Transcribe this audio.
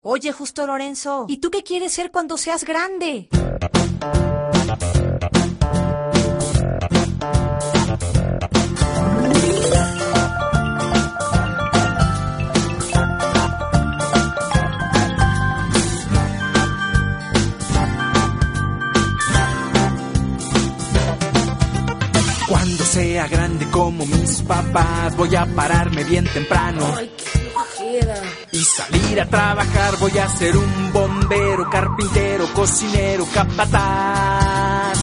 Oye, Justo Lorenzo, ¿y tú qué quieres ser cuando seas grande? Cuando sea grande como mis papás, voy a pararme bien temprano. Ay, qué flojera. Y salir a trabajar, voy a ser un bombero, carpintero, cocinero, capataz.